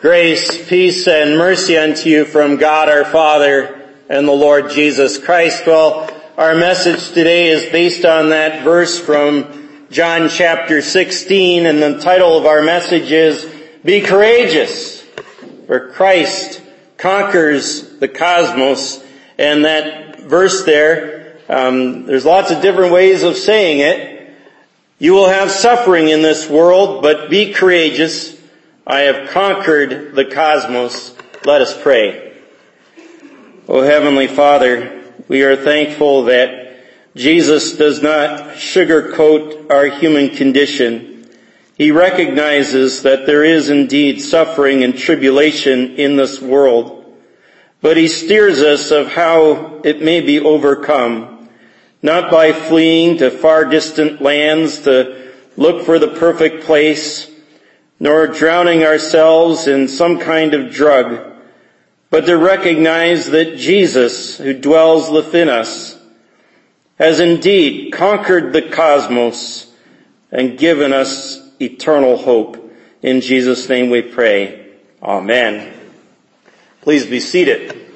Grace, peace, and mercy unto you from God our Father and the Lord Jesus Christ. Well, our message today is based on that verse from John chapter 16, and the title of our message is, Be Courageous, for Christ conquers the cosmos. And that verse there, there's lots of different ways of saying it. You will have suffering in this world, but be courageous. I have conquered the cosmos. Let us pray. O Heavenly Father, we are thankful that Jesus does not sugarcoat our human condition. He recognizes that there is indeed suffering and tribulation in this world, but He steers us of how it may be overcome, not by fleeing to far distant lands to look for the perfect place, nor drowning ourselves in some kind of drug, but to recognize that Jesus, who dwells within us, has indeed conquered the cosmos and given us eternal hope. In Jesus' name we pray. Amen. Please be seated.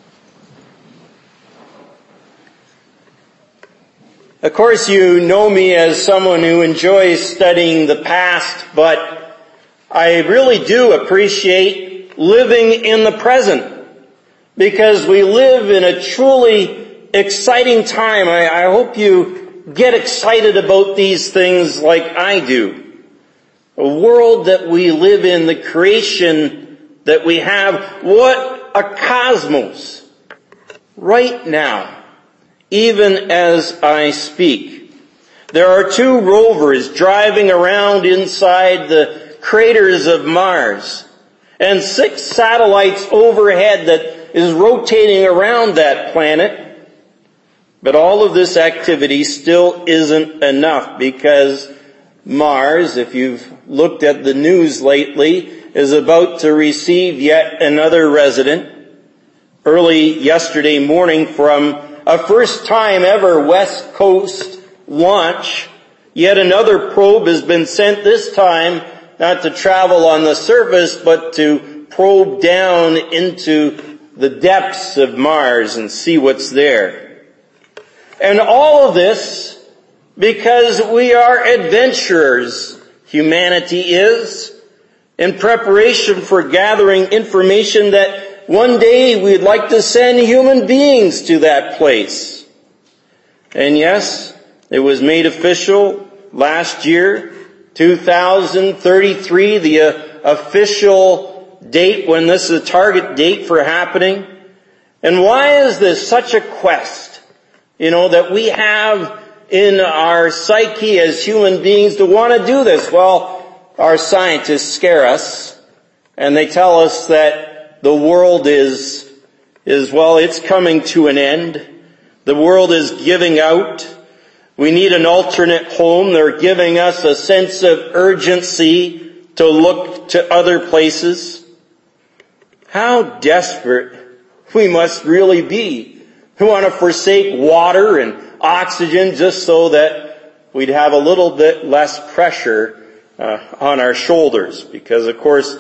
Of course, you know me as someone who enjoys studying the past, but I really do appreciate living in the present, because we live in a truly exciting time. I hope you get excited about these things like I do. A world that we live in, the creation that we have, what a cosmos right now, even as I speak. There are two rovers driving around inside the craters of Mars, and 6 satellites overhead that is rotating around that planet. But all of this activity still isn't enough, because Mars, if you've looked at the news lately, is about to receive yet another resident. Early yesterday morning, from a first time ever West Coast launch, yet another probe has been sent, this time not to travel on the surface, but to probe down into the depths of Mars and see what's there. And all of this because we are adventurers, humanity is, in preparation for gathering information that one day we'd like to send human beings to that place. And yes, it was made official last year, 2033, the official date when this is a target date for happening. And why is this such a quest, that we have in our psyche as human beings to want to do this? Well, our scientists scare us, and they tell us that the world is it's coming to an end. The world is giving out. We need an alternate home. They're giving us a sense of urgency to look to other places. How desperate we must really be. We want to forsake water and oxygen just so that we'd have a little bit less pressure on our shoulders. Because, of course,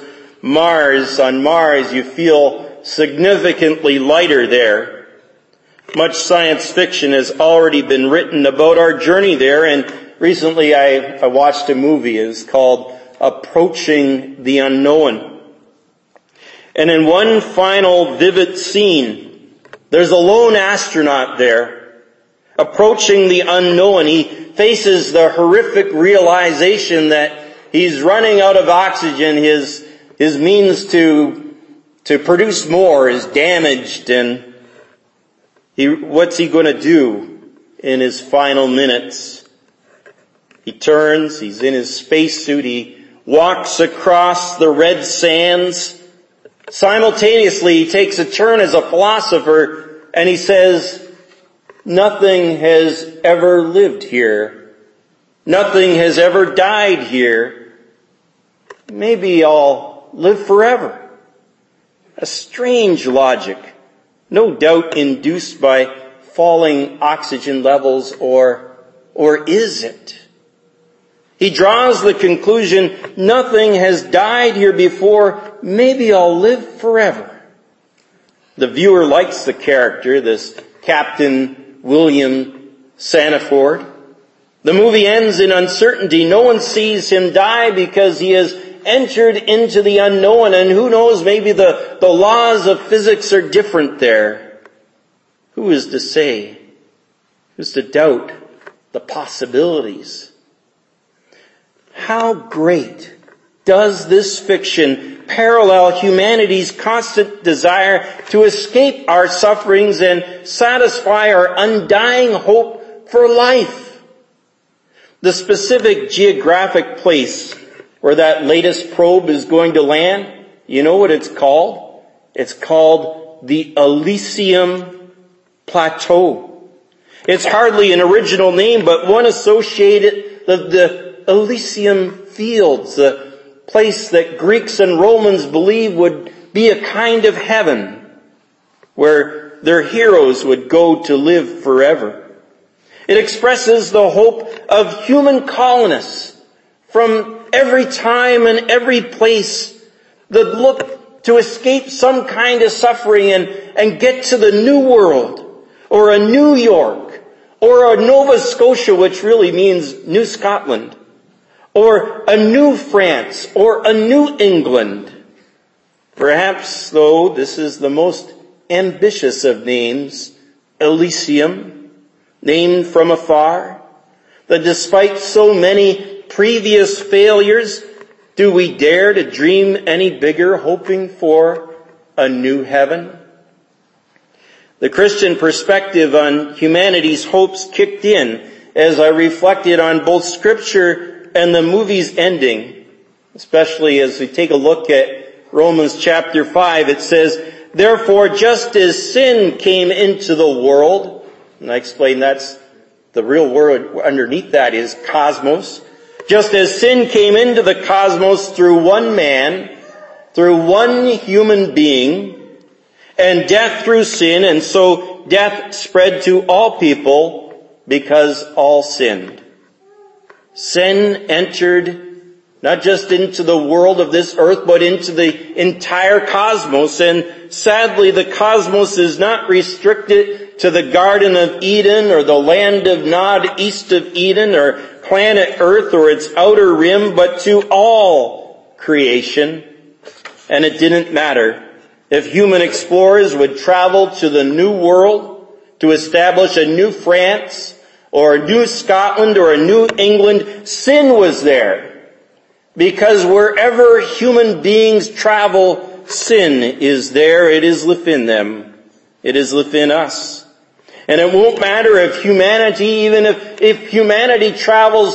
on Mars, you feel significantly lighter there. Much science fiction has already been written about our journey there, and recently I watched a movie. It's called Approaching the Unknown. And in one final vivid scene, there's a lone astronaut there, approaching the unknown. He faces the horrific realization that he's running out of oxygen. His means to produce more is damaged, and what's he going to do in his final minutes? He turns, he's in his spacesuit, he walks across the red sands. Simultaneously, he takes a turn as a philosopher, and he says, nothing has ever lived here. Nothing has ever died here. Maybe I'll live forever. A strange logic. No doubt induced by falling oxygen levels, or is it? He draws the conclusion, nothing has died here before, maybe I'll live forever. The viewer likes the character, this Captain William Sanford. The movie ends in uncertainty. No one sees him die because he has entered into the unknown, and who knows, maybe the laws of physics are different there. Who is to say? Who's to doubt the possibilities? How great does this fiction parallel humanity's constant desire to escape our sufferings and satisfy our undying hope for life? The specific geographic place where that latest probe is going to land, you know what it's called? It's called the Elysium Plateau. It's hardly an original name, but one associated with the Elysium Fields, the place that Greeks and Romans believed would be a kind of heaven where their heroes would go to live forever. It expresses the hope of human colonists from every time and every place that look to escape some kind of suffering and get to the New World, or a New York, or a Nova Scotia, which really means New Scotland, or a New France, or a New England. Perhaps, though, this is the most ambitious of names, Elysium, named from afar, that despite so many previous failures, do we dare to dream any bigger, hoping for a new heaven? The Christian perspective on humanity's hopes kicked in as I reflected on both Scripture and the movie's ending, especially as we take a look at Romans chapter 5. It says, "Therefore, just as sin came into the world," and I explained that's the real word underneath that is cosmos. Just as sin came into the cosmos through one man, through one human being, and death through sin, and so death spread to all people because all sinned. Sin entered not just into the world of this earth, but into the entire cosmos. And sadly, the cosmos is not restricted to the Garden of Eden or the land of Nod east of Eden or planet Earth or its outer rim, but to all creation. And it didn't matter if human explorers would travel to the New World to establish a new France or a new Scotland or a new England, sin was there. Because wherever human beings travel, sin is there. It is within them. It is within us. And it won't matter if humanity, even if humanity travels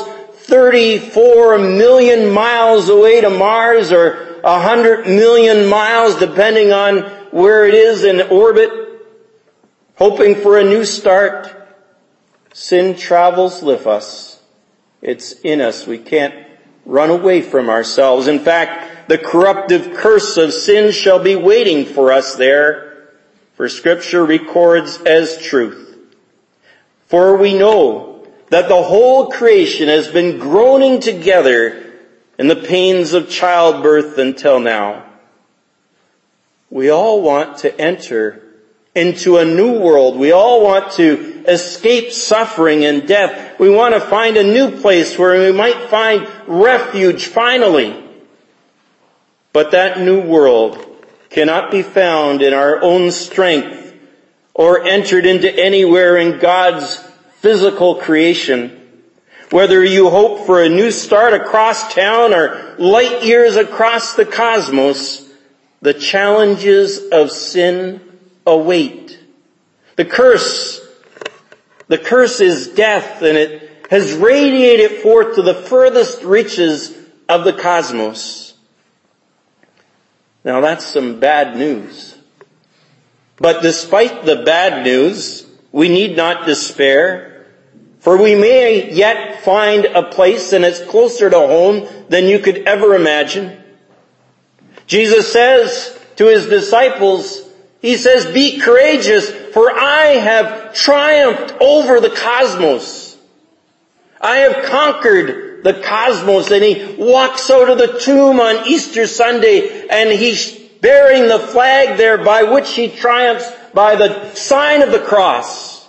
34 million miles away to Mars or 100 million miles, depending on where it is in orbit, hoping for a new start, sin travels with us. It's in us. We can't run away from ourselves. In fact, the corruptive curse of sin shall be waiting for us there, for Scripture records as truth. For we know that the whole creation has been groaning together in the pains of childbirth until now. We all want to enter into a new world. We all want to escape suffering and death. We want to find a new place where we might find refuge finally. But that new world cannot be found in our own strength or entered into anywhere in God's physical creation. Whether you hope for a new start across town or light years across the cosmos, the challenges of sin await. The curse is death, and it has radiated forth to the furthest reaches of the cosmos. Now that's some bad news. But despite the bad news, we need not despair, for we may yet find a place, and it's closer to home than you could ever imagine. Jesus says to his disciples, he says, "Be courageous, for I have triumphed over the cosmos. I have conquered the cosmos, and he walks out of the tomb on Easter Sunday, and he's bearing the flag there by which he triumphs by the sign of the cross.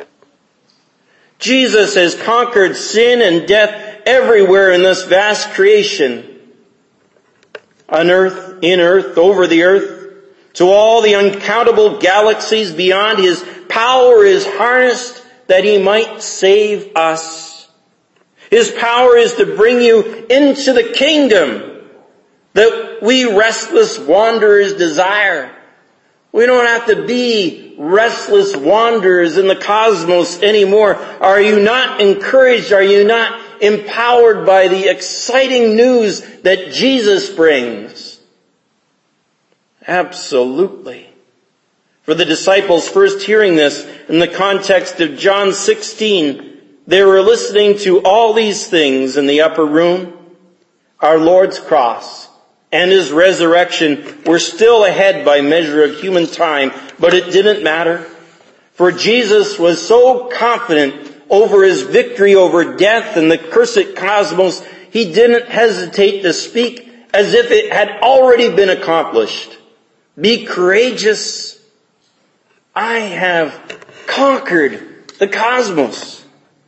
Jesus has conquered sin and death everywhere in this vast creation. On earth, in earth, over the earth, to all the uncountable galaxies beyond, his power is harnessed that he might save us. His power is to bring you into the kingdom that we restless wanderers desire. We don't have to be restless wanderers in the cosmos anymore. Are you not encouraged? Are you not empowered by the exciting news that Jesus brings? Absolutely. For the disciples first hearing this in the context of John 16, they were listening to all these things in the upper room. Our Lord's cross and his resurrection were still ahead by measure of human time, but it didn't matter. For Jesus was so confident over his victory over death and the cursed cosmos, he didn't hesitate to speak as if it had already been accomplished. Be courageous. I have conquered the cosmos.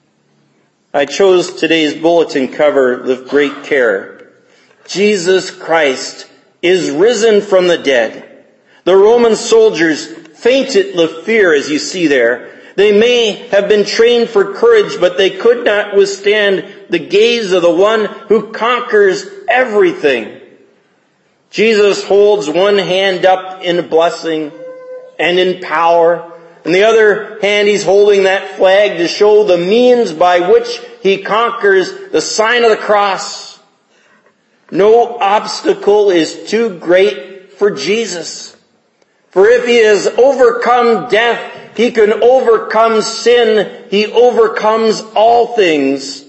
I chose today's bulletin cover with great care. Jesus Christ is risen from the dead. The Roman soldiers fainted with fear, as you see there. They may have been trained for courage, but they could not withstand the gaze of the one who conquers everything. Jesus holds one hand up in blessing and in power, and the other hand he's holding that flag to show the means by which he conquers, the sign of the cross. No obstacle is too great for Jesus. For if he has overcome death, he can overcome sin. He overcomes all things.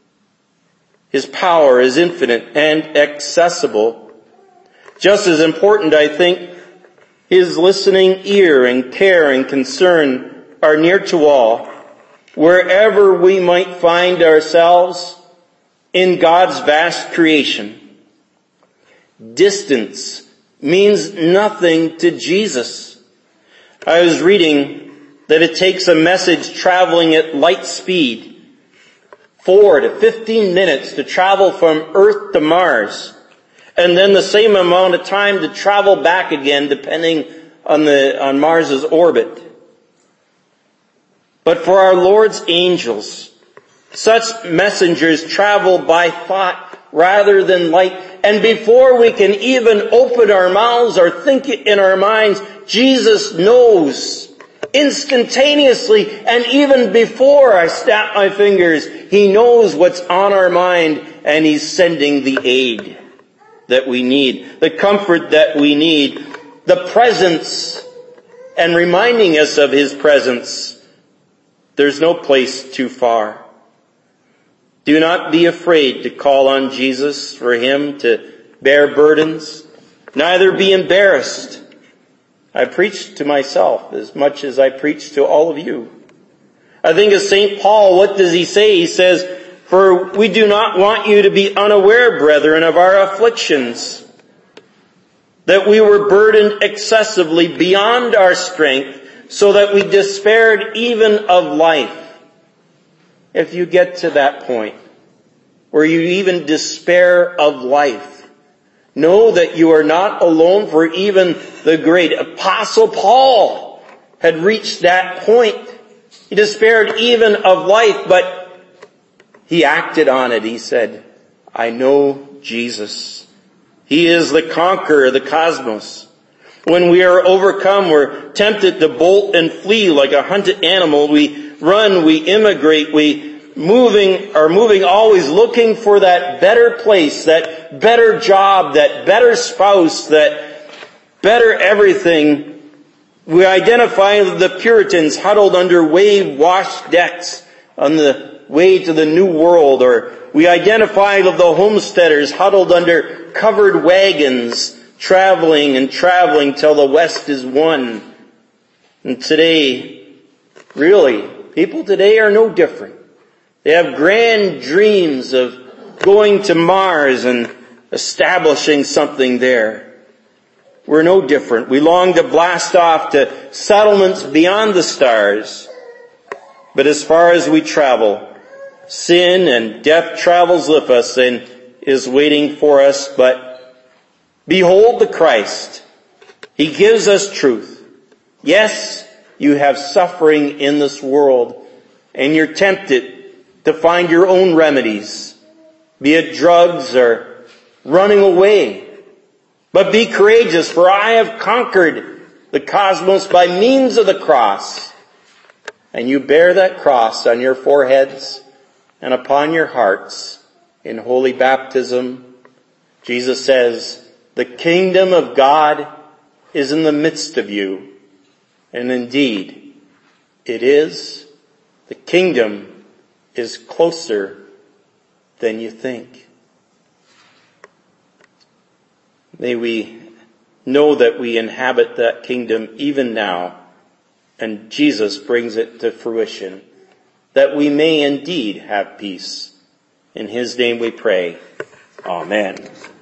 His power is infinite and accessible. Just as important, I think, his listening ear and care and concern are near to all, wherever we might find ourselves in God's vast creation. Distance means nothing to Jesus. I was reading that it takes a message traveling at light speed 4 to 15 minutes to travel from Earth to Mars, and then the same amount of time to travel back again, depending on Mars's orbit. But for our Lord's angels, such messengers travel by thought rather than light. And before we can even open our mouths or think it in our minds, Jesus knows instantaneously, and even before I snap my fingers, he knows what's on our mind, and he's sending the aid that we need, the comfort that we need, the presence, and reminding us of his presence. There's no place too far. Do not be afraid to call on Jesus for him to bear burdens. Neither be embarrassed. I preach to myself as much as I preach to all of you. I think of St. Paul, what does he say? He says, "For we do not want you to be unaware, brethren, of our afflictions, that we were burdened excessively beyond our strength, so that we despaired even of life." If you get to that point, where you even despair of life, know that you are not alone, for even the great Apostle Paul had reached that point. He despaired even of life, but he acted on it. He said, "I know Jesus. He is the conqueror of the cosmos." When we are overcome, we're tempted to bolt and flee like a hunted animal. We run, we immigrate, we are moving always looking for that better place, that better job, that better spouse, that better everything. We identify the Puritans huddled under wave-washed decks on the way to the New World, or we identify the homesteaders huddled under covered wagons, traveling till the West is won. And today, really, people today are no different. They have grand dreams of going to Mars and establishing something there. We're no different. We long to blast off to settlements beyond the stars. But as far as we travel, sin and death travels with us and is waiting for us. But behold the Christ. He gives us truth. Yes, you have suffering in this world, and you're tempted to find your own remedies, be it drugs or running away. But be courageous, for I have conquered the cosmos by means of the cross. And you bear that cross on your foreheads and upon your hearts in holy baptism. Jesus says, the kingdom of God is in the midst of you. And indeed, it is. The kingdom is closer than you think. May we know that we inhabit that kingdom even now, and Jesus brings it to fruition, that we may indeed have peace. In his name we pray. Amen.